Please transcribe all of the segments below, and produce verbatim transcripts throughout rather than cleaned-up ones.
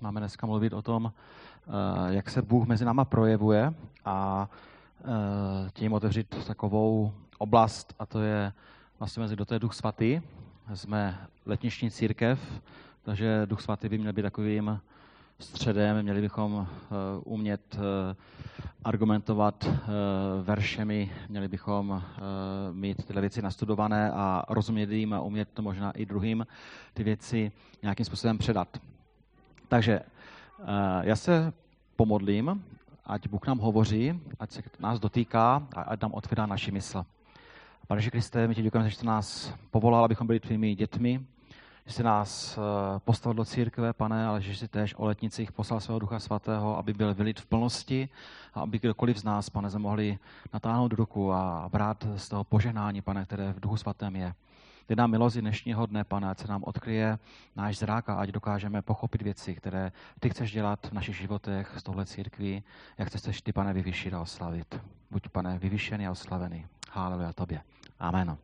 Máme dneska mluvit o tom, jak se Bůh mezi náma projevuje a tím otevřít takovou oblast, a to je vlastně mezi do té Duch Svatý. Jsme letniční církev, takže Duch Svatý by měl být takovým středem, měli bychom umět argumentovat veršemi, měli bychom mít tyhle věci nastudované a rozumět jim a umět to možná i druhým ty věci nějakým způsobem předat. Takže já se pomodlím, ať Bůh nám hovoří, ať se nás dotýká a ať nám otvírá naši mysl. Pane Ježíši Kriste, my ti děkujeme, že jsi nás povolal, abychom byli tvými dětmi, že jsi nás postavil do církve, Pane, ale že jsi též o letnicích poslal svého Ducha Svatého, aby byl vylit v plnosti a aby kdokoliv z nás, Pane, mohli natáhnout ruku a brát z toho požehnání, Pane, které v Duchu Svatém je. Dej nám milost dnešního dne, Pane, ať se nám odkryje náš zrak a ať dokážeme pochopit věci, které ty chceš dělat v našich životech z tohle církví, jak chceš ty, Pane, vyvyšit a oslavit. Buď, Pane, vyvyšený a oslavený. Haleluja tobě. Amen.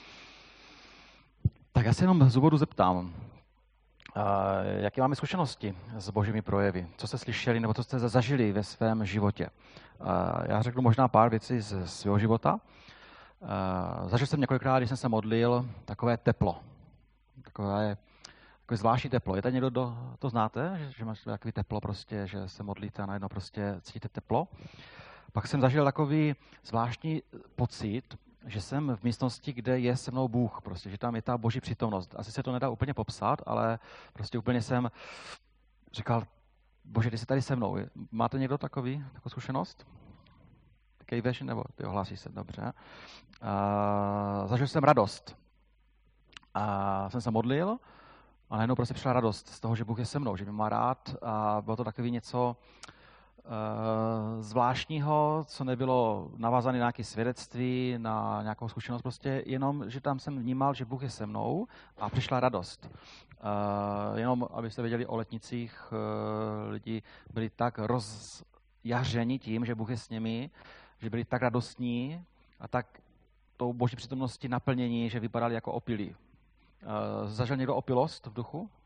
Tak já se jenom z úvodu zeptám, jaké máme zkušenosti s božími projevy? Co jste slyšeli nebo co jste zažili ve svém životě? Já řeknu možná pár věcí z svého života. Zažil jsem několikrát, když jsem se modlil, takové teplo. Takové, takové zvláštní teplo. Je tady někdo, kdo to znáte? Že, že máš takové teplo prostě, že se modlíte a najednou prostě cítíte teplo? Pak jsem zažil takový zvláštní pocit, že jsem v místnosti, kde je se mnou Bůh, prostě, že tam je ta boží přítomnost. Asi se to nedá úplně popsat, ale prostě úplně jsem říkal, Bože, ty jsi tady se mnou. Máte někdo takový, takovou zkušenost? Kejveš, nebo ty ohlásíš se, dobře. A zažil jsem radost. A jsem se modlil a najednou prostě přišla radost z toho, že Bůh je se mnou, že mě má rád a bylo to takový něco uh, zvláštního, co nebylo navázané na nějaké svědectví, na nějakou zkušenost, prostě jenom, že tam jsem vnímal, že Bůh je se mnou a přišla radost. Uh, jenom, abyste věděli o letnicích, uh, lidi byli tak rozjařeni tím, že Bůh je s nimi, že byli tak radostní a tak tou boží přítomností naplnění, že vypadali jako opilí. Uh, zažil někdo opilost v duchu? Uh,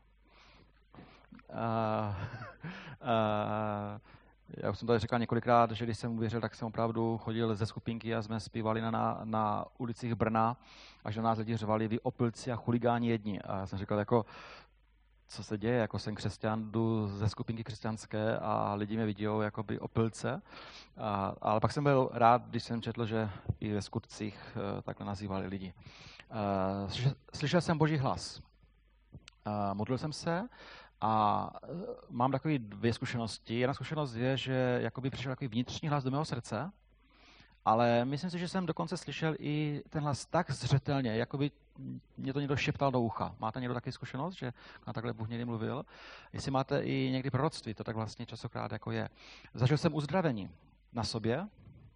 uh, já už jsem tady říkal několikrát, že když jsem uvěřil, tak jsem opravdu chodil ze skupinky a jsme zpívali na, na, na ulicích Brna, až na nás lidi řvali, vy opilci a chuligáni jedni. A já jsem říkal, jako, co se děje, jako jsem křesťan, jdu ze skupinky křesťanské a lidi mě vidí jako by opilce. A, ale pak jsem byl rád, když jsem četl, že i ve skutcích uh, takhle nazývali lidi. Uh, slyšel, slyšel jsem Boží hlas. Uh, modlil jsem se a uh, mám takové dvě zkušenosti. Jedna zkušenost je, že jakoby přišel takový vnitřní hlas do mého srdce, ale myslím si, že jsem dokonce slyšel i ten hlas tak zřetelně, jakoby mě to někdo šeptal do ucha. Máte někdo taky zkušenost, že na takhle Bůh někdy mluvil? Jestli máte i někdy proroctví, to tak vlastně častokrát jako je. Zažil jsem uzdravení na sobě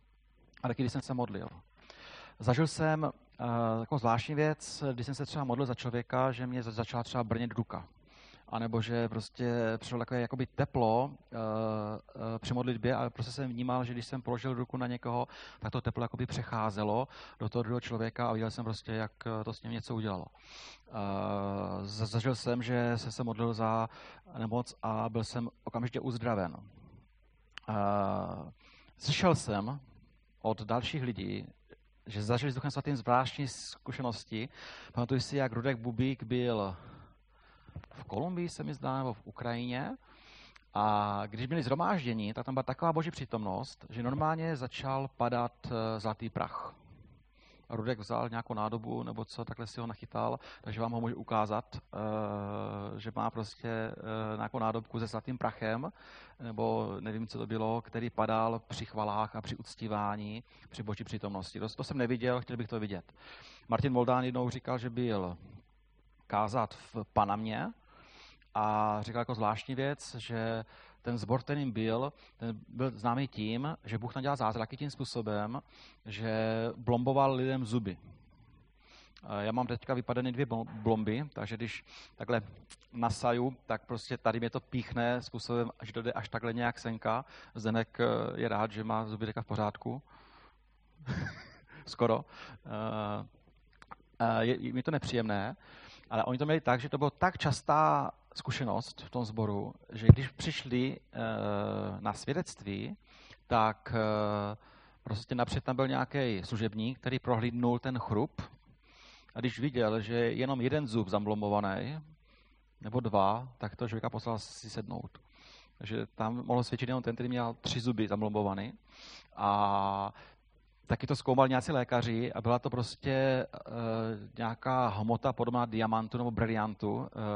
a taky, když jsem se modlil. Zažil jsem uh, takovou zvláštní věc, když jsem se třeba modlil za člověka, že mě začala třeba brnit ruka. A nebo že prostě přišlo takové jakoby teplo uh, uh, při modlitbě a prostě jsem vnímal, že když jsem položil ruku na někoho, tak to teplo jakoby přecházelo do toho druhého člověka a viděl jsem prostě, jak to s ním něco udělalo. Uh, zažil jsem, že jsem se modlil za nemoc a byl jsem okamžitě uzdraven. Uh, slyšel jsem od dalších lidí, že zažili s Duchem Svatým zvláštní zkušenosti. Pamatuju si, jak Rudek Bubík byl v Kolumbii, se mi zdá, nebo v Ukrajině. A když byli zhromáždění, tak tam byla taková boží přítomnost, že normálně začal padat zlatý prach. A Rudek vzal nějakou nádobu, nebo co, takhle si ho nachytal, takže vám ho můžu ukázat, že má prostě nějakou nádobku se zlatým prachem, nebo nevím, co to bylo, který padal při chvalách a při uctívání, při boží přítomnosti. To, to jsem neviděl, chtěl bych to vidět. Martin Moldán jednou říkal, že byl kázat v Panamě a říkal jako zvláštní věc, že ten sbor, kterým byl, ten byl známý tím, že Bůh tam dělal zázraky tím způsobem, že blomboval lidem zuby. Já mám teďka vypadené dvě blomby, takže když takhle nasaju, tak prostě tady mě to píchne způsobem, že to jde až takhle nějak senka. Zdenek je rád, že má zuby teďka v pořádku. Skoro. Je, je mi to nepříjemné. Ale oni to měli tak, že to byla tak častá zkušenost v tom sboru, že když přišli e, na svědectví, tak e, prostě napřed tam byl nějaký služebník, který prohlídnul ten chrup a když viděl, že je jenom jeden zub zamblombovaný, nebo dva, tak to člověka poslal si sednout. Takže tam mohl svědčit jenom ten, který měl tři zuby zamblombovaný. A taky to zkoumali nějací lékaři a byla to prostě e, nějaká hmota podobná diamantu nebo briliantu. E,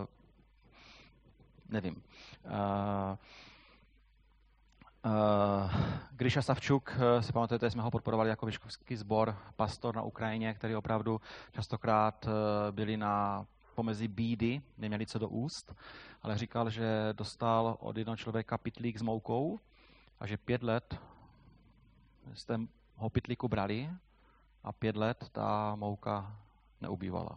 nevím. E, e, Grisha Savčuk, si pamatujete, jsme ho podporovali jako biskupský sbor, pastor na Ukrajině, který opravdu častokrát byli na pomezí bídy, neměli co do úst, ale říkal, že dostal od jednoho člověka pytlík s moukou a že pět let jste ho pytlíku brali a pět let ta mouka neubývala.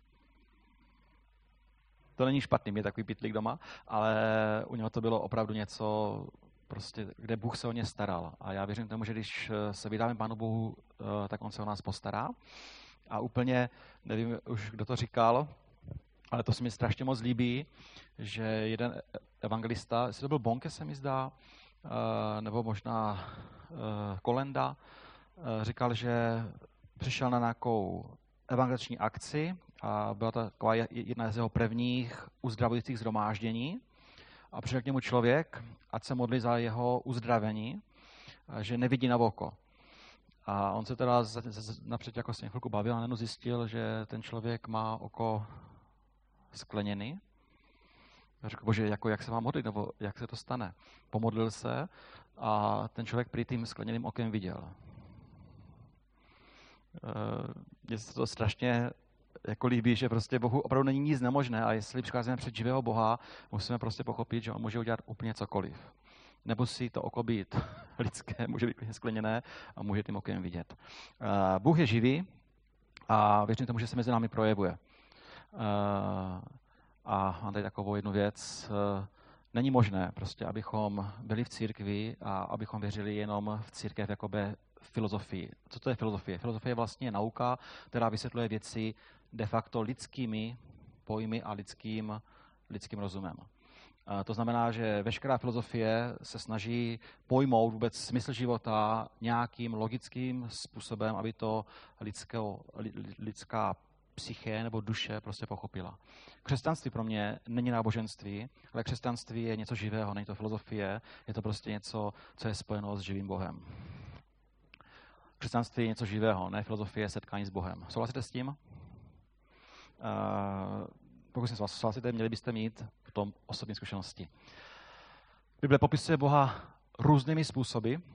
To není špatný, mít takový pytlík doma, ale u něho to bylo opravdu něco, prostě, kde Bůh se o ně staral. A já věřím tomu, že když se vydáme Pánu Bohu, tak on se o nás postará. A úplně, nevím už, kdo to říkal, ale to se mi strašně moc líbí, že jeden evangelista, jestli to byl Bonke, se mi zdá, nebo možná Kolenda, říkal, že přišel na nějakou evangelizační akci a byla to taková jedna z jeho prvních uzdravujících shromáždění a přišel k němu člověk, ať se modlí za jeho uzdravení, že nevidí na oko. A on se teda napřed jako s ním chvilku bavil a najednou zjistil, že ten člověk má oko skleněný. A řekl, bože, jako jak se mám modlit, nebo jak se to stane. Pomodlil se a ten člověk prý tím skleněným okem viděl. Mně se to strašně jako líbí, že prostě Bohu opravdu není nic nemožné a jestli přicházíme před živého Boha, musíme prostě pochopit, že on může udělat úplně cokoliv. Nemusí to oko být lidské, může být skleněné a může tím okem vidět. Bůh je živý a věřím tomu, že se mezi námi projevuje. A mám tady takovou jednu věc. Není možné, prostě, abychom byli v církvi a abychom věřili jenom v církev jakoby filozofii. Co to je filozofie? Filozofie je vlastně nauka, která vysvětluje věci de facto lidskými pojmy a lidským, lidským rozumem. To znamená, že veškerá filozofie se snaží pojmout vůbec smysl života nějakým logickým způsobem, aby to lidsko, lidská psyché nebo duše prostě pochopila. Křesťanství pro mě není náboženství, ale křesťanství je něco živého, není to filozofie, je to prostě něco, co je spojeno s živým Bohem. Křesťanství je něco živého, ne filozofie, setkání s Bohem. Souhlasíte s tím? Uh, pokud si souhlasíte, měli byste mít v tom osobní zkušenosti. Bible popisuje Boha různými způsoby. Uh,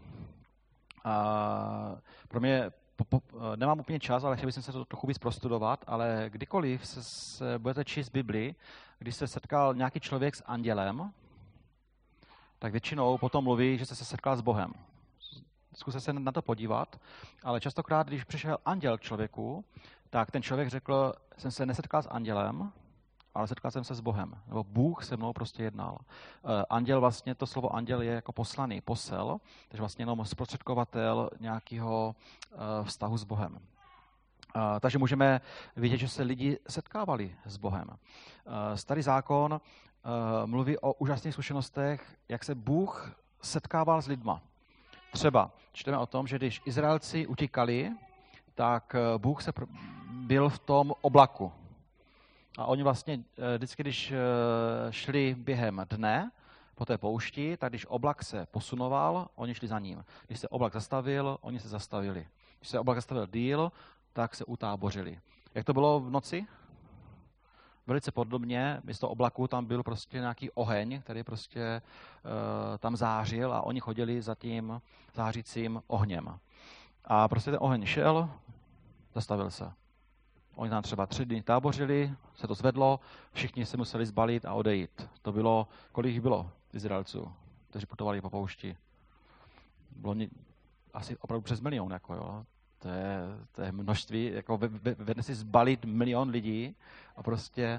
pro mě po, po, nemám úplně čas, ale chtěl bych se to trochu víc prostudovat, ale kdykoliv se, se budete číst Bibli, když se setkal nějaký člověk s andělem, tak většinou potom mluví, že se setkal s Bohem. Zkuste se na to podívat, ale častokrát, když přišel anděl k člověku, tak ten člověk řekl, jsem se nesetkal s andělem, ale setkal jsem se s Bohem. Nebo Bůh se mnou prostě jednal. Anděl vlastně, to slovo anděl je jako poslaný, posel, takže vlastně jenom zprostředkovatel nějakého vztahu s Bohem. Takže můžeme vidět, že se lidi setkávali s Bohem. Starý zákon mluví o úžasných zkušenostech, jak se Bůh setkával s lidma. Třeba čteme o tom, že když Izraelci utíkali, tak Bůh se byl v tom oblaku. A oni vlastně vždycky, když šli během dne po té poušti, tak když oblak se posunoval, oni šli za ním. Když se oblak zastavil, oni se zastavili. Když se oblak zastavil díl, tak se utábořili. Jak to bylo v noci? Velice podobně, místo oblaku tam byl prostě nějaký oheň, který prostě uh, tam zářil a oni chodili za tím zářícím ohněm. A prostě ten oheň šel, zastavil se. Oni tam třeba tři dny tábořili, se to zvedlo, všichni se museli zbalit a odejít. To bylo, kolik jich bylo Izraelců, kteří putovali po poušti? Bylo asi opravdu přes milion, jako jo. To je, to je množství, jako vedne si zbalit milion lidí a prostě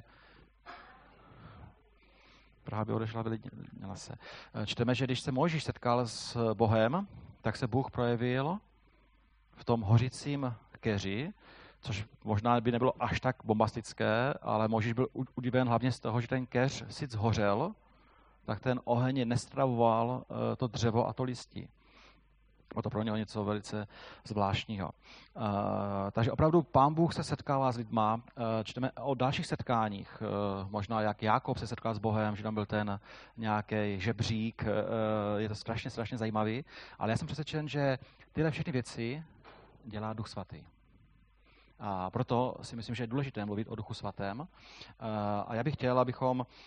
Praha by odešla, vylidněla se. Čteme, že když se Mojžíš setkal s Bohem, tak se Bůh projevil v tom hořícím keři, což možná by nebylo až tak bombastické, ale Mojžíš byl udiven hlavně z toho, že ten keř sic hořel, tak ten oheň nestravoval to dřevo a to listí. Bylo to pro něho něco velice zvláštního. Uh, takže opravdu Pán Bůh se setkává s lidma. Uh, čteme o dalších setkáních. Uh, možná jak Jákob se setkal s Bohem, že tam byl ten nějaký žebřík. Uh, je to strašně, strašně zajímavý. Ale já jsem přesvědčen, že tyhle všechny věci dělá Duch Svatý. A proto si myslím, že je důležité mluvit o Duchu Svatém. Uh, a já bych chtěl, abychom uh,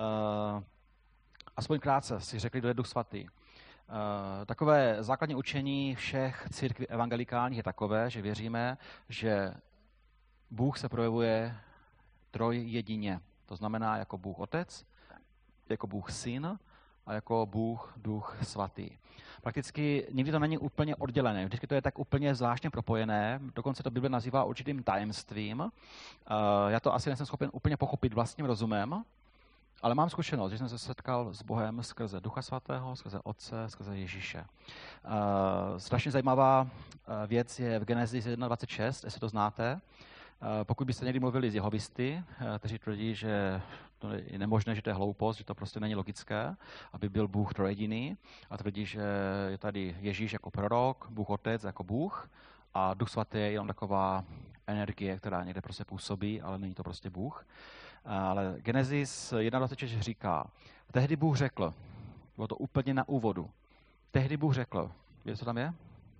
aspoň krátce si řekli, kdo je Duch Svatý. Uh, takové základní učení všech církví evangelikálních je takové, že věříme, že Bůh se projevuje trojjedině. To znamená jako Bůh Otec, jako Bůh Syn a jako Bůh Duch Svatý. Prakticky nikdy to není úplně oddělené, vždycky to je tak úplně zvláštně propojené, dokonce to Bible nazývá určitým tajemstvím. Uh, já to asi nejsem schopen úplně pochopit vlastním rozumem, ale mám zkušenost, že jsem se setkal s Bohem skrze Ducha Svatého, skrze Otce, skrze Ježíše. Uh, strašně zajímavá věc je v Genesis jedna dvacet šest, jestli to znáte. Uh, pokud byste někdy mluvili s jehovisty, uh, kteří tvrdí, že to je nemožné, že to je hloupost, že to prostě není logické, aby byl Bůh trojediný, a tvrdí, že je tady Ježíš jako prorok, Bůh Otec jako Bůh a Duch Svatý je jenom taková energie, která někde prostě působí, ale není to prostě Bůh. Ale Genesis jedna dvacet šest říká, tehdy Bůh řekl, bylo to úplně na úvodu, tehdy Bůh řekl, víte, co tam je?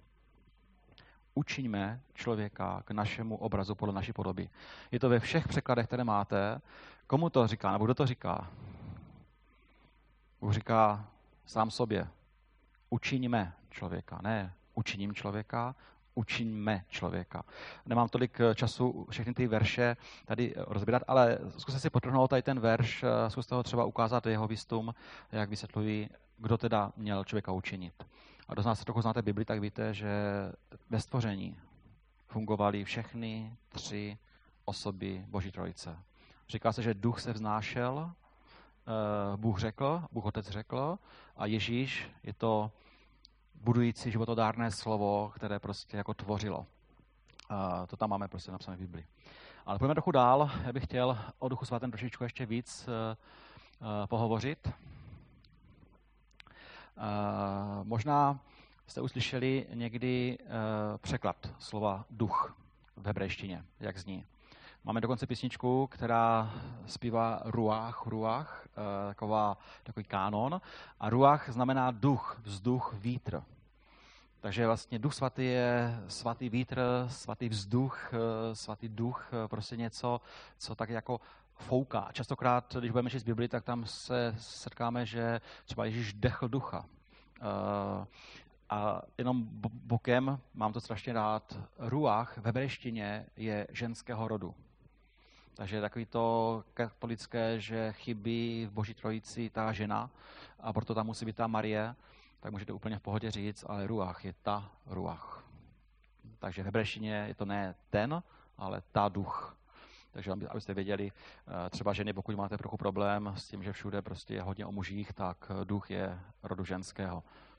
Učiňme člověka k našemu obrazu podle naší podoby. Je to ve všech překladech, které máte. Komu to říká, nebo kdo to říká? Bůh říká sám sobě, učiňme člověka, ne učiním člověka, učiňme člověka. Nemám tolik času všechny ty verše tady rozbírat, ale zkuste si potrhnout tady ten verš, zkuste ho třeba ukázat jeho výstům, jak vysvětlují, kdo teda měl člověka učinit. A kdo z nás trochu znáte Bibli, tak víte, že ve stvoření fungovaly všechny tři osoby Boží trojice. Říká se, že duch se vznášel, Bůh řekl, Bůh Otec řekl a Ježíš je to budující životodárné slovo, které prostě jako tvořilo. Uh, to tam máme prostě napsané v Biblii. Ale pojďme trochu dál. Já bych chtěl o Duchu Svatém trošičku ještě víc uh, uh, pohovořit. Uh, možná jste uslyšeli někdy uh, překlad slova duch v hebrejštině, jak zní. Máme dokonce písničku, která zpívá ruach, ruach, uh, taková, takový kánon. A ruach znamená duch, vzduch, vítr. Takže vlastně Duch Svatý je svatý vítr, svatý vzduch, svatý duch, prostě něco, co tak jako fouká. Častokrát, když budeme číst Bibli, tak tam se setkáme, že třeba Ježíš dechl ducha. A jenom bokem, mám to strašně rád, ruach v hebrejštině je ženského rodu. Takže takový to katolické, že chybí v Boží trojici ta žena a proto tam musí být ta Marie, tak můžete úplně v pohodě říct, ale ruach je ta ruach. Takže v hebrejštině je to ne ten, ale ta duch. Takže abyste věděli, třeba ženy, pokud máte trochu problém s tím, že všude prostě je hodně o mužích, tak duch je rodu ženského.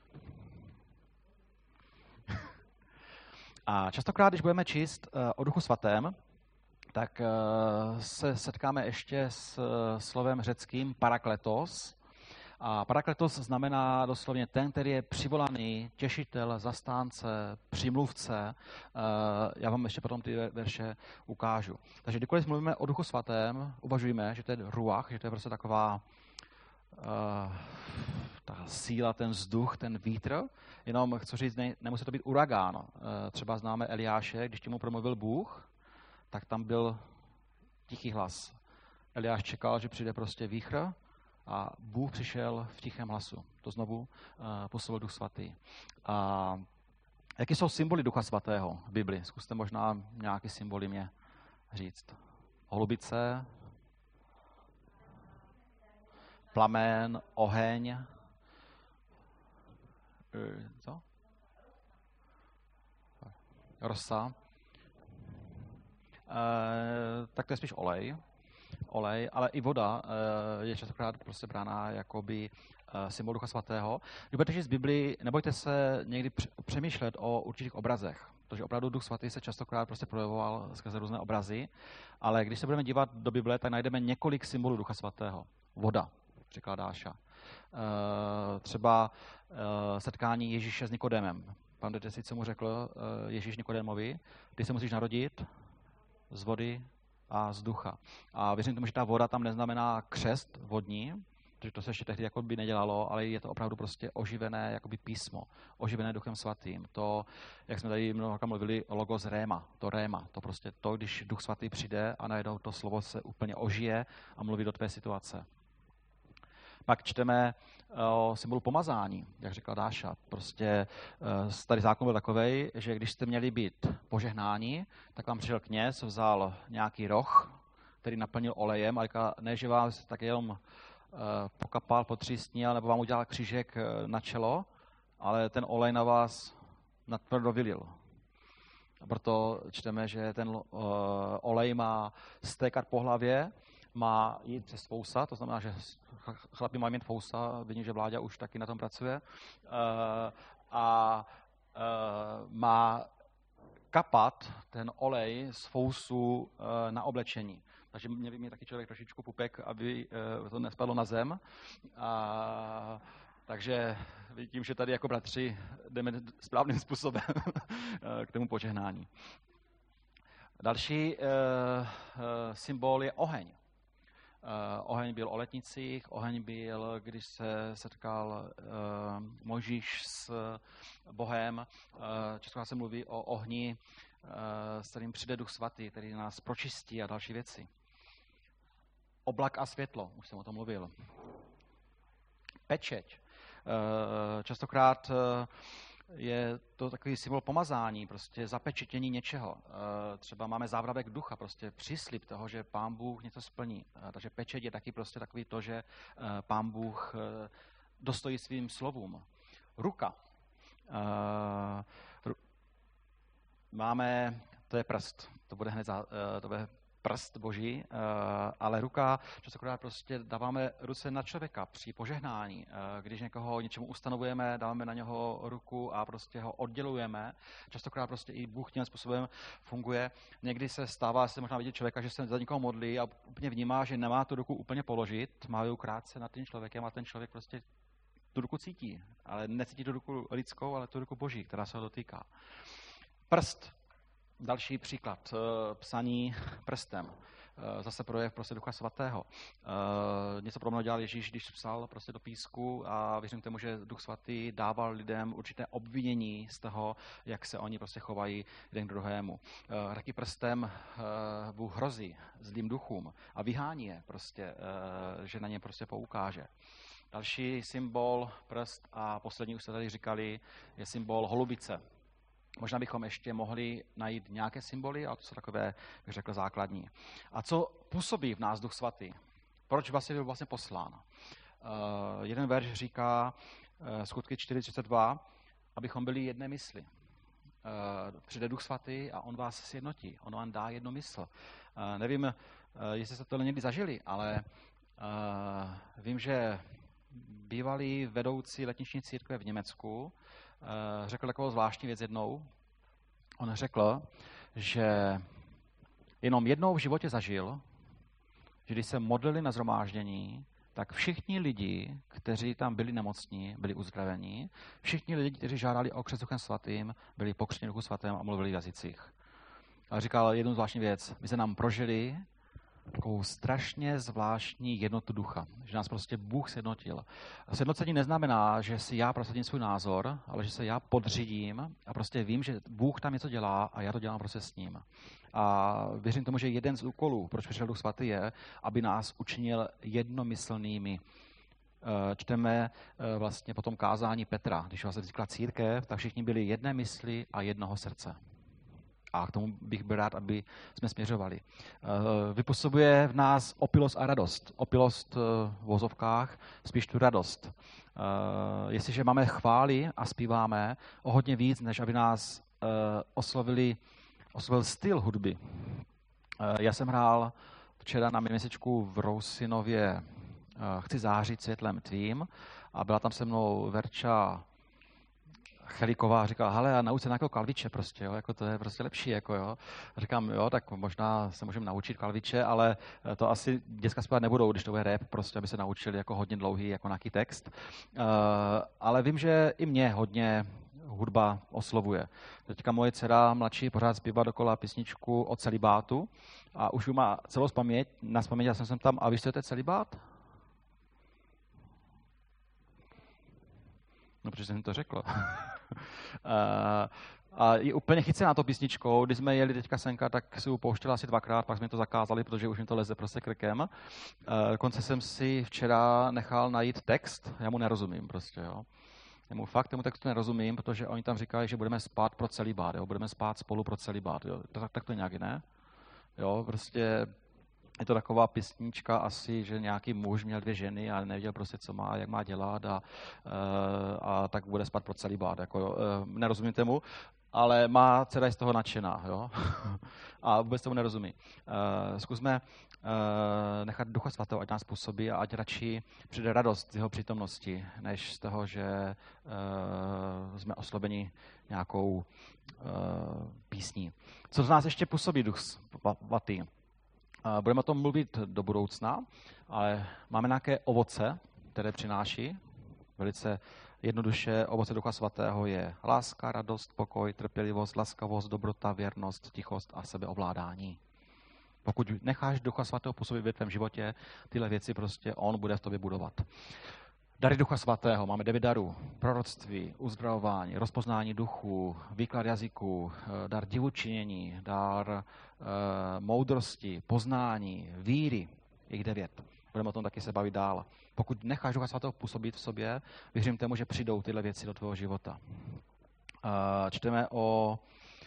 A častokrát, když budeme číst o Duchu Svatém, tak se setkáme ještě s slovem řeckým parakletos. A parakletos znamená doslovně ten, který je přivolaný, těšitel, zastánce, přimluvce. Já vám ještě potom ty verše ukážu. Takže kdykoliv mluvíme o Duchu Svatém, uvažujeme, že to je ruach, že to je prostě taková uh, ta síla, ten vzduch, ten vítr. Jenom chci říct, ne, nemusí to být uragán. Uh, třeba známe Eliáše, když mu promluvil Bůh, tak tam byl tichý hlas. Eliáš čekal, že přijde prostě výchr, a Bůh přišel v tichém hlasu. To znovu uh, působil Duch Svatý. A jaké jsou symboly Ducha Svatého v Bibli? Zkuste možná nějaké symboly mě říct. Holubice, plamen, oheň. Co? Rosa. Uh, tak to je spíš olej. olej, ale i voda je častokrát prostě brána jakoby symbol Ducha Svatého. Když budete číst z Biblii, nebojte se někdy přemýšlet o určitých obrazech, protože opravdu Duch Svatý se častokrát prostě projevoval skrze různé obrazy, ale když se budeme dívat do Bible, tak najdeme několik symbolů Ducha Svatého. Voda, říkala Dáša. Třeba setkání Ježíše s Nikodémem. Pamatujete si, co mu řekl Ježíš Nikodémovi? Ty se musíš narodit z vody a z ducha. A věřím tomu, že ta voda tam neznamená křest vodní, protože to se ještě tehdy jako by nedělalo, ale je to opravdu prostě oživené jakoby písmo, oživené Duchem Svatým. To, jak jsme tady mnohokrát mluvili, logos réma, to réma, to prostě to, když Duch Svatý přijde a najednou to slovo se úplně ožije a mluví do tvé situace. Pak čteme o symbolu pomazání, jak řekla Dáša. Prostě starý zákon byl takovej, že když jste měli být požehnáni, tak vám přišel kněz, vzal nějaký roh, který naplnil olejem, a říkal, ne, že vás tak jenom pokapal, potřísnil, nebo vám udělal křížek na čelo, ale ten olej na vás natvrdo vylil. A proto čteme, že ten olej má stékat po hlavě, má jít přes fousa, to znamená, že chlapi mají mít fousa, vidím, že Vláďa už taky na tom pracuje, a má kapat ten olej z fousu na oblečení. Takže mě by mě taky člověk trošičku pupek, aby to nespadlo na zem. A, takže vidím, že tady jako bratři jdeme správným způsobem k tomu požehnání. Další uh, uh, symbol je oheň. Uh, oheň byl o letnicích, oheň byl, když se setkal uh, Mojžíš s Bohem. Uh, Často se mluví o ohni, uh, s kterým přijde Duch Svatý, který nás pročistí a další věci. Oblak a světlo, už jsem o tom mluvil. Pečeť. Uh, častokrát uh, je to takový symbol pomazání, prostě zapečetění něčeho. Třeba máme závravek ducha, prostě příslib toho, že Pán Bůh něco splní. Takže pečeť je taky prostě takový to, že Pán Bůh dostojí svým slovům. Ruka. Máme, to je prst, to bude hned za, to bude prst Boží, ale ruka, častokrát prostě dáváme ruce na člověka při požehnání. Když někoho něčemu ustanovujeme, dáváme na něho ruku a prostě ho oddělujeme. Častokrát prostě i Bůh tím způsobem funguje. Někdy se stává, se možná vidět člověka, že se za někoho modlí a úplně vnímá, že nemá tu ruku úplně položit, má ji krátce nad tím člověkem a ten člověk prostě tu ruku cítí. Ale necítí tu ruku lidskou, ale tu ruku Boží, která se ho dotýká. Prst. Další příklad, psaní prstem. Zase projev prostě Ducha Svatého. Něco podobného dělal Ježíš, když psal prostě do písku a věřím tomu, že Duch Svatý dával lidem určité obvinění z toho, jak se oni prostě chovají jeden k druhému. Taky prstem Bůh hrozí zlým duchům a vyhání je prostě, že na ně prostě poukáže. Další symbol, prst a poslední už se tady říkali, je symbol holubice. Možná bychom ještě mohli najít nějaké symboly, ale to jsou takové, bych řekl, základní. A co působí v nás Duch Svatý? Proč vlastně byl vlastně poslán? Uh, jeden verš říká, uh, skutky čtyři třicet dva, abychom byli jedné mysli. Uh, přijde Duch Svatý a on vás sjednotí, on vám dá jednu mysl. Uh, nevím, uh, jestli jste to někdy zažili, ale uh, vím, že bývalý vedoucí letniční církve v Německu řekl takovou zvláštní věc jednou. On řekl, že jenom jednou v životě zažil, že když se modlili na shromáždění, tak všichni lidi, kteří tam byli nemocní, byli uzdraveni. Všichni lidi, kteří žádali o křest Duchem Svatým, byli pokřtěni Duchu Svatém a mluvili v jazycích. A říkal jednu zvláštní věc. My se nám prožili takovou strašně zvláštní jednotu ducha. Že nás prostě Bůh sjednotil. Sjednocení neznamená, že si já prosadím svůj názor, ale že se já podřídím a prostě vím, že Bůh tam něco dělá a já to dělám prostě s ním. A věřím tomu, že jeden z úkolů, proč přišel Duch Svatý, je, aby nás učinil jednomyslnými. Čteme vlastně potom kázání Petra. Když vás vznikla církev, tak všichni byli jedné mysli a jednoho srdce. A k tomu bych byl rád, aby jsme směřovali. Vypůsobuje v nás opilost a radost. Opilost v vozovkách, spíš tu radost. Jestliže máme chvály a zpíváme o hodně víc, než aby nás oslovili, oslovil styl hudby. Já jsem hrál v včera na měsíčku v Rousinově Chci zářit světlem tvým a byla tam se mnou Verča Cheliková a říkala, hele, nauč se nějakého kalviče prostě, jo, jako to je prostě lepší, jako jo. A říkám, jo, tak možná se můžeme naučit kalviče, ale to asi děcka zpívat nebudou, když to bude rap, prostě, aby se naučili jako hodně dlouhý, jako nějaký text. Uh, ale vím, že i mě hodně hudba oslovuje. Teďka moje dcera mladší pořád zpívá dokola písničku o celibátu a už má celou spaměť, na spaměť, já jsem sem tam, a víš, co je to celibát? No, protože jsem to řekl. A je úplně chycená to písničkou. Když jsme jeli teďka senka, tak si ji pouštěla asi dvakrát, pak jsme to zakázali, protože už mi to leze prostě krkem. Dokonce jsem si včera nechal najít text, já mu nerozumím prostě, jo. Já mu fakt tomu textu nerozumím, protože oni tam říkají, že budeme spát pro celibát, jo. Budeme spát spolu pro celibát, jo. Tak, tak to je nějak, ne? Jo, prostě je to taková písnička asi, že nějaký muž měl dvě ženy a nevěděl prostě, co má, jak má dělat a, a tak bude spát pro celibát. Jako, nerozumím tomu, ale má dcera je z toho nadšená, jo? A vůbec tomu nerozumí. Zkusme nechat Ducha Svatého, ať nás působí a ať radši přijde radost z jeho přítomnosti, než z toho, že jsme oslobeni nějakou písní. Co z nás ještě působí Duch Svatý? Budeme o tom mluvit do budoucna, ale máme nějaké ovoce, které přináší. Velice jednoduše ovoce Ducha Svatého je láska, radost, pokoj, trpělivost, laskavost, dobrota, věrnost, tichost a sebeovládání. Pokud necháš Ducha Svatého působit v tvém životě, tyhle věci prostě on bude v tobě budovat. Dary Ducha Svatého, máme devět darů, proroctví, uzdravování, rozpoznání duchu, výklad jazyků, dar divočinění, dar e, moudrosti, poznání, víry, jich devět. Budeme o tom taky se bavit dál. Pokud necháš Ducha Svatého působit v sobě, věřím tomu, že přijdou tyhle věci do tvého života. E, čteme o,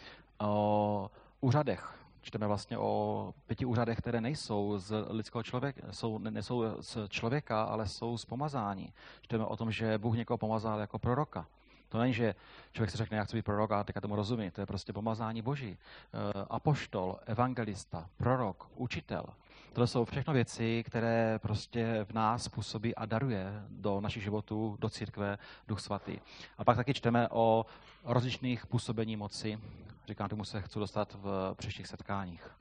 o úřadech. Čteme vlastně o pěti úřadech, které nejsou z lidského člověka, jsou, nejsou z člověka, ale jsou z pomazání. Čteme o tom, že Bůh někoho pomazal jako proroka. To není, že člověk si řekne, já chci být prorok a teďka tomu rozumí. To je prostě pomazání Boží. Apoštol, evangelista, prorok, učitel. To jsou všechno věci, které prostě v nás působí a daruje do našich životů, do církve Duch Svatý. A pak taky čteme o rozličných působení moci. Říkám, tomu se chci dostat v příštích setkáních.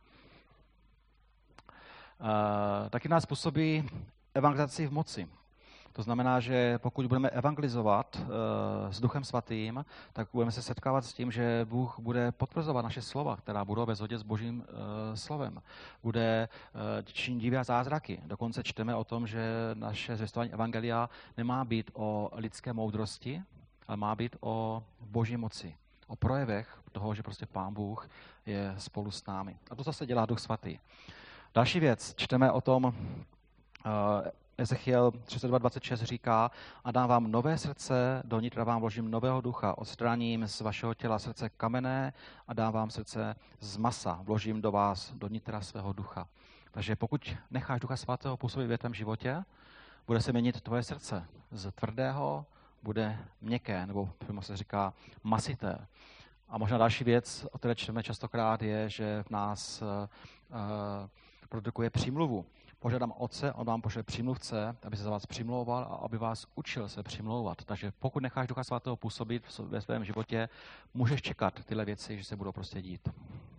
E, taky nás působí evangelizaci v moci. To znamená, že pokud budeme evangelizovat e, s Duchem Svatým, tak budeme se setkávat s tím, že Bůh bude potvrzovat naše slova, která budou ve shodě s Božím e, slovem. Bude e, činit divy a zázraky. Dokonce čteme o tom, že naše zvěstování evangelia nemá být o lidské moudrosti, ale má být o Boží moci. O projevech toho, že prostě Pán Bůh je spolu s námi. A to zase dělá Duch Svatý. Další věc, čteme o tom, uh, Ezechiel třicet dva dvacet šest říká, a dám vám nové srdce, do nitra vám vložím nového ducha, odstraním z vašeho těla srdce kamenné a dám vám srdce z masa, vložím do vás, do nitra svého ducha. Takže pokud necháš Ducha Svatého působit v tvém životě, bude se měnit tvoje srdce z tvrdého, bude měkké, nebo přímo se říká masité. A možná další věc, o které čteme častokrát, je, že v nás uh, produkuje přímluvu. Požádám Otce, on vám pošle přímluvce, aby se za vás přimlouval a aby vás učil se přimlouvat. Takže pokud necháš Ducha Svatého působit ve svém životě, můžeš čekat tyhle věci, že se budou prostě dít.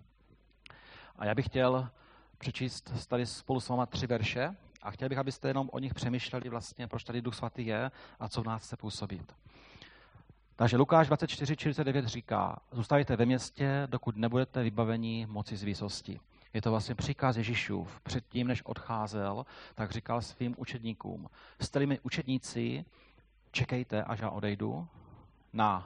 A já bych chtěl přečíst tady spolu s váma tři verše, a chtěl bych, abyste jenom o nich přemýšleli vlastně, proč tady Duch Svatý je a co v nás chce působit. Takže Lukáš dvacet čtyři čtyřicet devět říká, zůstaňte ve městě, dokud nebudete vybaveni moci z výsosti. Je to vlastně příkaz Ježíšův. Předtím, než odcházel, tak říkal svým učedníkům, jste-li mi učedníci, čekejte, až já odejdu, na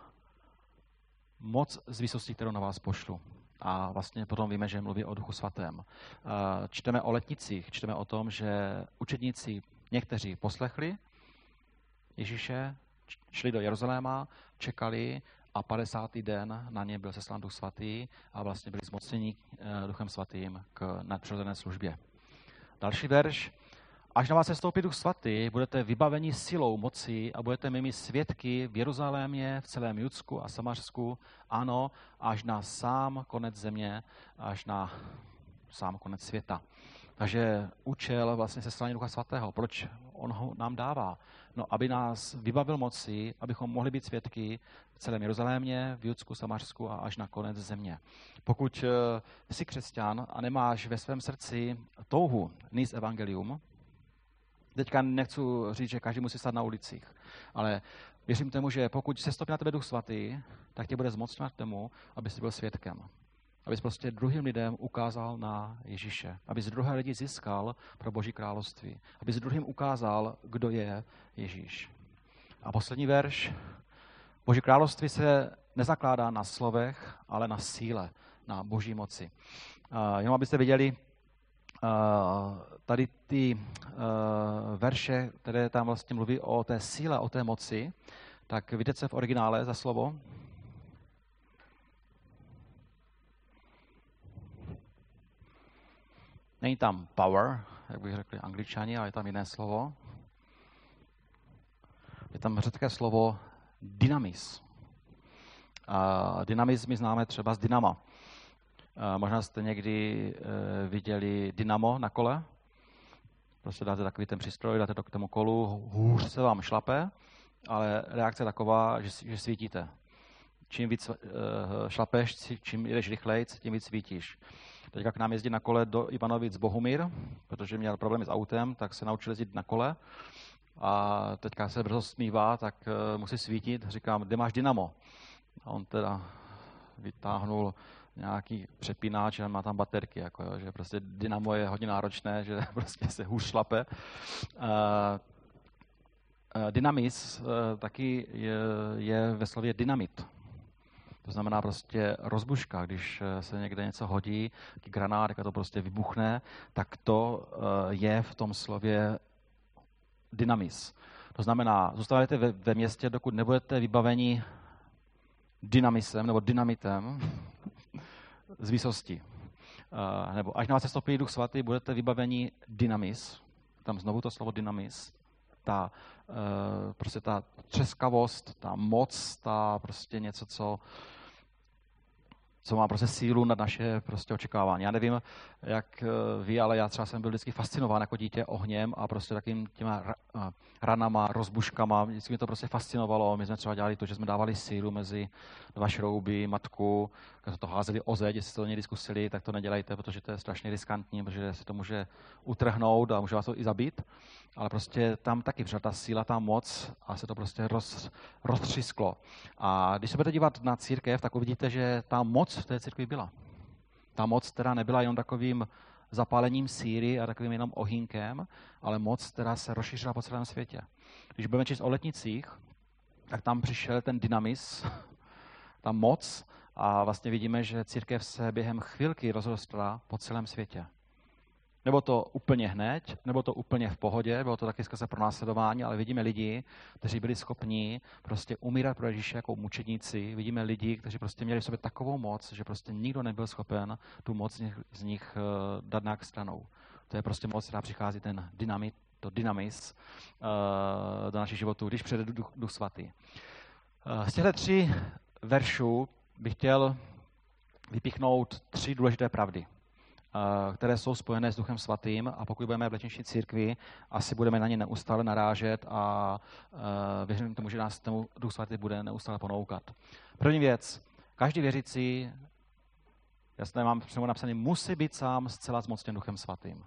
moc z výsosti, kterou na vás pošlu. A vlastně potom víme, že mluví o Duchu Svatém. Čteme o letnicích, čteme o tom, že učedníci někteří poslechli Ježíše, šli do Jeruzaléma, čekali a padesátý den na ně byl seslán Duch Svatý a vlastně byli zmocněni Duchem Svatým k nadpřirozené službě. Další verš. Až na vás sestoupí Duch Svatý, budete vybaveni silou moci a budete mými svědky v Jeruzalémě, v celém Judsku a Samařsku, ano, až na sám konec země, až na sám konec světa. Takže účel vlastně seslání Ducha Svatého. Proč on ho nám dává? No, aby nás vybavil moci, abychom mohli být svědky v celém Jeruzalémě, v Judsku, Samařsku a až na konec země. Pokud jsi křesťan a nemáš ve svém srdci touhu nést evangelium, teďka nechci říct, že každý musí stát na ulicích, ale věřím tomu, že pokud se stopí na tebe Duch Svatý, tak tě bude zmocňovat k tomu, aby jsi byl svědkem. Abys prostě druhým lidem ukázal na Ježíše. Abys druhé lidi získal pro Boží království. Abys druhým ukázal, kdo je Ježíš. A poslední verš. Boží království se nezakládá na slovech, ale na síle, na Boží moci. Uh, jenom abyste viděli, uh, tady ty uh, verše, které tam vlastně mluví o té síle, o té moci, tak vidíte se v originále za slovo. Není tam power, jak bych řekli Angličani, ale je tam jiné slovo. Je tam řecké slovo dynamis. A dynamis my známe třeba z dynama. A možná jste někdy e, viděli dynamo na kole. Prostě dáte takový ten přístroj, dáte to k tomu kolu, hůř se vám šlape, ale reakce je taková, že, že svítíte. Čím víc e, šlapeš, čím jdeš rychleji, tím víc svítíš. Teďka k nám jezdí na kole do Ivanovic Bohumír, protože měl problémy s autem, tak se naučil jezdit na kole. A teďka se brzo smívá, tak uh, musí svítit. Říkám, kde máš dynamo? A on teda vytáhnul nějaký přepínáč a má tam baterky. Jako, jo, že prostě dynamo je hodně náročné, že prostě se hůř šlape. Uh, uh, dynamis uh, taky je, je ve slově dynamit. To znamená prostě rozbuška, když se někde něco hodí, granát, jak to prostě vybuchne, tak to je v tom slově dynamis. To znamená, zůstáváte ve, ve městě, dokud nebudete vybaveni dynamisem nebo dynamitem z výsosti. Nebo až na vás se stopí Duch Svatý, budete vybaveni dynamis, tam znovu to slovo dynamis, ta, prostě ta třeskavost, ta moc, ta prostě něco, co co má prostě sílu nad naše prostě očekávání. Já nevím, jak vy, ale já třeba jsem byl vždycky fascinován jako dítě ohněm a prostě takým těma ranama, rozbuškama. Vždycky mě to prostě fascinovalo. My jsme třeba dělali to, že jsme dávali sílu mezi dva šrouby, matku, když to házeli o zeď, jestli to někdy zkusili, tak to nedělejte, protože to je strašně riskantní, protože se to může utrhnout a může vás to i zabít. Ale prostě tam taky přišla ta síla, ta moc a se to prostě roz, roztřísklo. A když se budete dívat na církev, tak uvidíte, že ta moc v té církvi byla. Ta moc teda nebyla jenom takovým zapálením síry a takovým jenom ohýnkem, ale moc, která se rozšířila po celém světě. Když budeme číst o letnicích, tak tam přišel ten dynamis, ta moc a vlastně vidíme, že církev se během chvilky rozrostla po celém světě. Nebo to úplně hned, nebo to úplně v pohodě, bylo to taky skrze pronásledování, ale vidíme lidi, kteří byli schopni prostě umírat pro Ježíše jako mučedníci. Vidíme lidi, kteří prostě měli v sobě takovou moc, že prostě nikdo nebyl schopen tu moc z nich, z nich uh, dát nějak stranou. To je prostě moc, která přichází ten dynamit, to dynamis uh, do našich životů, když přijde duch, duch svatý. Uh, z těchto tří veršů bych chtěl vypíchnout tři důležité pravdy, které jsou spojené s Duchem Svatým a pokud budeme v letniční církvi, asi budeme na ně neustále narážet a uh, věřím tomu, že nás tomu Duch Svatý bude neustále ponoukat. První věc, každý věřící, já jsem mám přímo napsaný, musí být sám zcela zmocněn Duchem Svatým.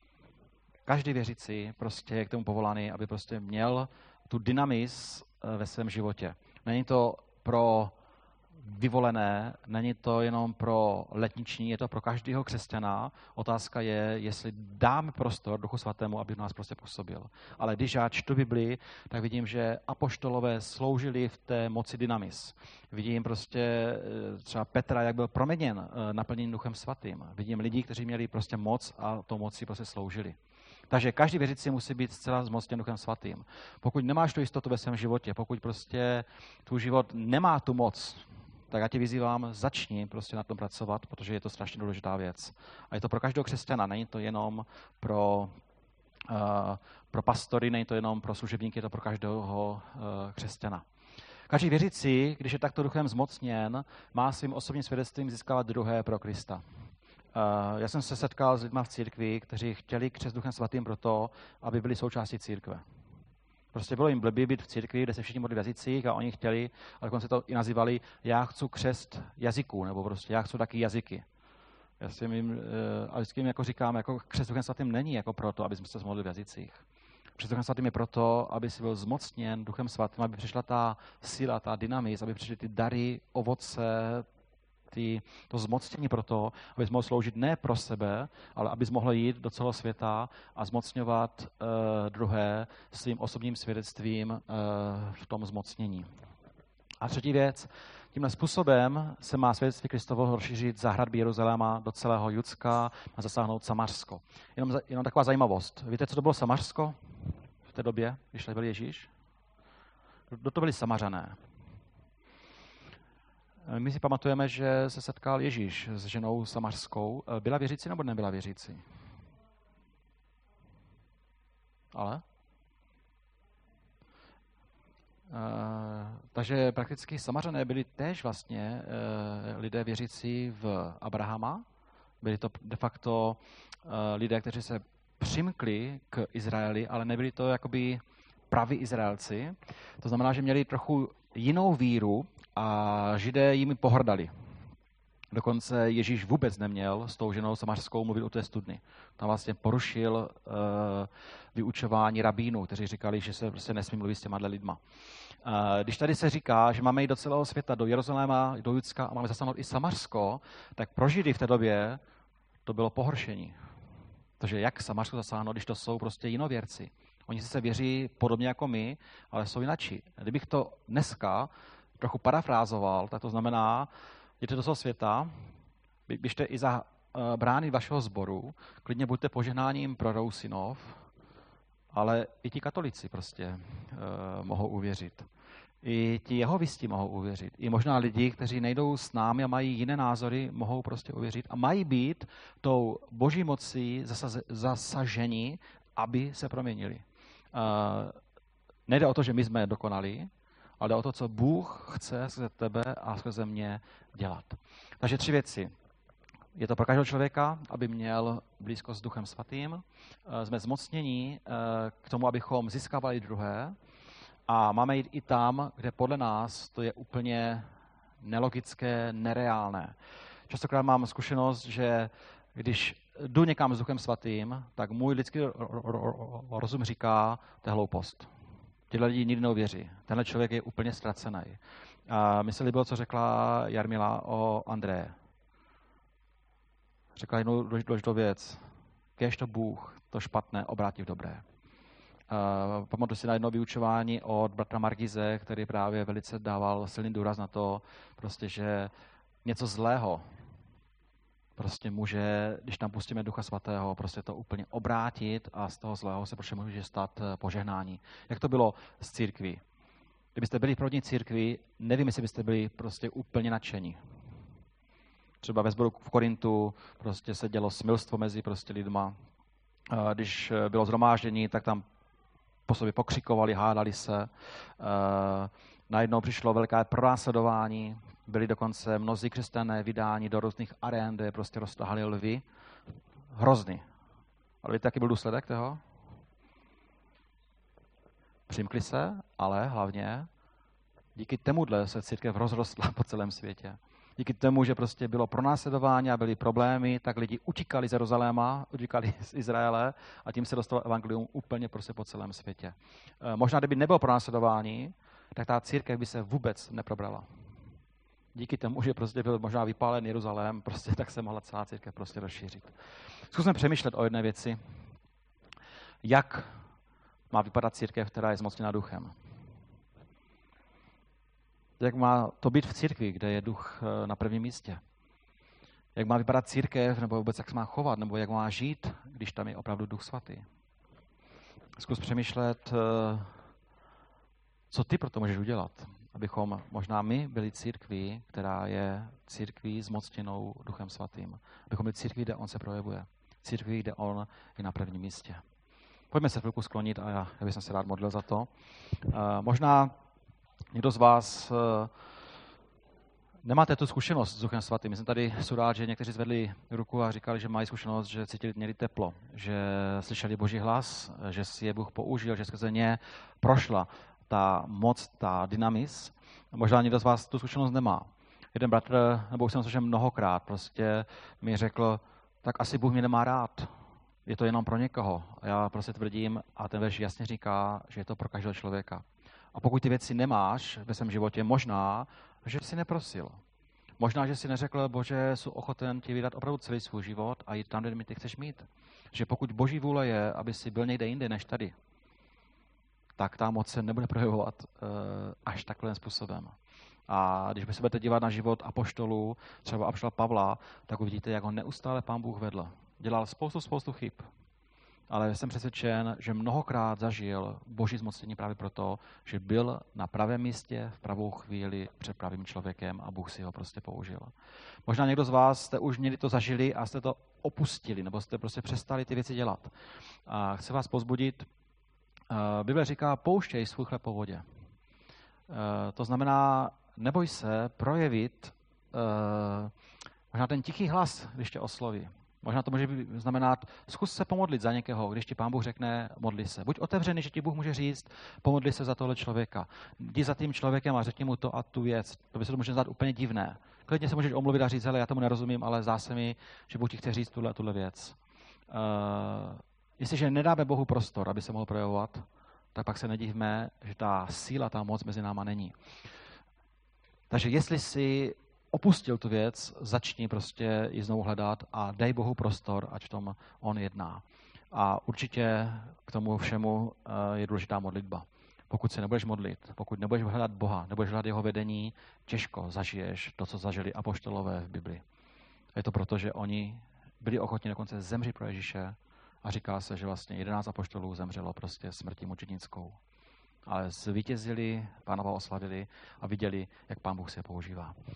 Každý věřící prostě je k tomu povolaný, aby prostě měl tu dynamis ve svém životě. Není to pro vyvolené, není to jenom pro letniční, je to pro každého křesťana. Otázka je, jestli dáme prostor Duchu Svatému, aby v nás prostě působil. Ale když já čtu Biblii, tak vidím, že apoštolové sloužili v té moci dynamis. Vidím prostě třeba Petra, jak byl proměněn, naplněn Duchem Svatým. Vidím lidi, kteří měli prostě moc a tou moci prostě sloužili. Takže každý věřící musí být zcela zmocněn Duchem Svatým. Pokud nemáš tu jistotu ve svém životě, pokud prostě tvůj život nemá tu moc, tak já tě vyzývám, začni prostě na tom pracovat, protože je to strašně důležitá věc. A je to pro každého křesťana, není to jenom pro, uh, pro pastory, není to jenom pro služebníky, je to pro každého uh, křesťana. Každý věřící, když je takto duchem zmocněn, má svým osobním svědectvím získávat druhé pro Krista. já jsem se setkal s lidmi v církvi, kteří chtěli křest Duchem Svatým proto, aby byli součástí církve. Prostě bylo jim blbý být v církvi, kde se všichni modlili v jazycích a oni chtěli, a dokonce to i nazývali, já chci křest jazyků, nebo prostě já chci taky jazyky. Já si jim, a vždycky jim jako říkám, jako křest Duchem Svatým není jako proto, aby jsme se modlili v jazycích. Křest Duchem Svatým je proto, aby si byl zmocněn Duchem Svatým, aby přišla ta síla, ta dynamismus, aby přišly ty dary, ovoce, ty, to zmocnění proto, abys mohl sloužit ne pro sebe, ale abys mohl jít do celého světa a zmocňovat uh, druhé svým osobním svědectvím uh, v tom zmocnění. A třetí věc, tímhle způsobem se má svědectví Kristovo rozšířit za hradby Jeruzaléma do celého Judska a zasáhnout Samařsko. Jenom, jenom taková zajímavost. Víte, co to bylo Samařsko v té době, když tady byl Ježíš? Kdo to byli Samařané? My si pamatujeme, že se setkal Ježíš s ženou samařskou. Byla věřící nebo nebyla věřící? Ale? Uh, takže prakticky Samařané byli též vlastně uh, lidé věřící v Abrahama. Byli to de facto uh, lidé, kteří se přimkli k Izraeli, ale nebyli to jakoby praví Izraelci. To znamená, že měli trochu jinou víru a Židé jimi pohrdali. Dokonce Ježíš vůbec neměl s tou ženou samařskou mluvit o té studny. Tam vlastně porušil uh, vyučování rabínů, kteří říkali, že se prostě nesmí mluvit s těma lidma. Uh, když tady se říká, že máme jít do celého světa, do Jeruzaléma, do Judska a máme zasáhnout i Samařsko, tak pro Židy v té době to bylo pohoršení. Takže jak Samařsko zasáhnout, když to jsou prostě jinověrci. Oni se věří podobně jako my, ale jsou jinačí. Kdybych to dneska trochu parafrázoval, tak to znamená, jděte do toho světa, běžte i za uh, brány vašeho sboru, klidně buďte požehnáním pro Rousinov, ale i ti katolici prostě uh, mohou uvěřit. I ti jehovisti mohou uvěřit. I možná lidi, kteří nejdou s námi a mají jiné názory, mohou prostě uvěřit a mají být tou boží mocí zasaze, zasaženi, aby se proměnili. Uh, nejde o to, že my jsme dokonali, ale jde o to, co Bůh chce skrze tebe a skrze mě dělat. Takže tři věci. Je to pro každého člověka, aby měl blízkost s Duchem Svatým. Jsme zmocnění k tomu, abychom získávali druhé. A máme jít i tam, kde podle nás to je úplně nelogické, nereálné. Častokrát mám zkušenost, že když jdu někam s Duchem Svatým, tak můj lidský rozum říká, to je hloupost. Tyhle lidi nikdy neuvěří. Tenhle člověk je úplně ztracený. A mi se líbilo, co řekla Jarmila o Andreje. Řekla jednu důležitou věc. Kéž to Bůh to špatné obrátí v dobré. Uh, pamatuju si na jedno vyučování od bratra Margize, který právě velice dával silný důraz na to, prostě, že něco zlého prostě může, když tam pustíme Ducha Svatého, prostě to úplně obrátit a z toho zlého se prostě může stát požehnání. Jak to bylo s církví? Kdybyste byli v první církvi, nevím, jestli byste byli prostě úplně nadšení. Třeba ve sboru v Korintu prostě se dělo smilstvo mezi prostě lidma. Když bylo shromáždění, tak tam po sobě pokřikovali, hádali se. Najednou přišlo velké pronásledování. Byli dokonce mnozí křesťané vydáni do různých arén, kde prostě roztahali lvy. Hrozný. Ale víte, jaký byl důsledek toho? Přimkli se, ale hlavně díky tomuhle se církev rozrostla po celém světě. Díky tomu, že prostě bylo pronásledování a byly problémy, tak lidi utíkali z Jeruzaléma, utíkali z Izraele a tím se dostalo evangelium úplně prostě po celém světě. E, možná, kdyby nebylo pronásledování, tak ta církev by se vůbec neprobrala. Díky tomu, že prostě byl možná vypálen Jeruzalém, prostě tak se mohla celá církev prostě rozšířit. Zkusme přemýšlet o jedné věci. Jak má vypadat církev, která je zmocněna duchem? Jak má to být v církvi, kde je duch na prvním místě? Jak má vypadat církev, nebo vůbec jak se má chovat, nebo jak má žít, když tam je opravdu Duch Svatý? Zkus přemýšlet, co ty pro to můžeš udělat, abychom možná my byli církví, která je církví zmocněnou Duchem Svatým. Abychom byli církví, kde on se projevuje. Církví, kde on je na prvním místě. Pojďme se chvilku sklonit a já, já bych se rád modlil za to. Uh, možná někdo z vás uh, nemáte tu zkušenost s Duchem Svatým. My jsme tady jsou rád, že někteří zvedli ruku a říkali, že mají zkušenost, že cítili, měli teplo, že slyšeli Boží hlas, že si je Bůh použil, že skrze ně prošla ta moc, ta dynamis. Možná někdo z vás tu zkušenost nemá. Jeden bratr, nebo už jsem slyšel mnohokrát, prostě mi řekl, tak asi Bůh mě nemá rád. Je to jenom pro někoho. A já prostě tvrdím, a ten verš jasně říká, že je to pro každého člověka. A pokud ty věci nemáš ve svém životě, možná, že jsi neprosil. Možná, že jsi neřekl, Bože, jsou ochoten ti vydat opravdu celý svůj život a jít tam, kde mi ty chceš mít. Že pokud Boží vůle je, aby si byl někde jinde než tady, tak ta moc se nebude projevovat uh, až takovým způsobem. A když by se budete dívat na život apoštolů, třeba apoštola Pavla, tak uvidíte, jak ho neustále Pán Bůh vedl. Dělal spoustu, spoustu chyb. Ale jsem přesvědčen, že mnohokrát zažil Boží zmocnění právě proto, že byl na pravém místě v pravou chvíli před pravým člověkem a Bůh si ho prostě použil. Možná někdo z vás jste už někdy to zažili a jste to opustili, nebo jste prostě přestali ty věci dělat. A chci vás povzbudit. Bible říká, pouštěj svůj chleb po vodě. To znamená, neboj se projevit možná ten tichý hlas, když tě osloví. Možná to může znamenat, zkus se pomodlit za někoho, když ti Pán Bůh řekne, modli se. Buď otevřený, že ti Bůh může říct, pomodli se za tohle člověka. Jdi za tím člověkem a řekni mu to a tu věc. To by se to může zdát úplně divné. Klidně se můžeš omluvit a říct, hele, já tomu nerozumím, ale zdá se mi, že Bůh ti chce říct tuhle, tuhle věc. Uh, jestliže nedáme Bohu prostor, aby se mohl projevovat, tak pak se nedivme, že ta síla, ta moc mezi náma není. Takže jestli si opustil tu věc, začni prostě ji znovu hledat a dej Bohu prostor, ať v tom on jedná. A určitě k tomu všemu je důležitá modlitba. Pokud se nebudeš modlit, pokud nebudeš hledat Boha, nebudeš hledat jeho vedení, těžko zažiješ to, co zažili apoštolové v Bibli. Je to proto, že oni byli ochotni dokonce zemřít pro Ježíše a říká se, že vlastně jedenáct apoštolů zemřelo prostě smrtí mučednickou. Ale zvítězili, Pána Boha oslavili a viděli, jak Pán Bůh se používá.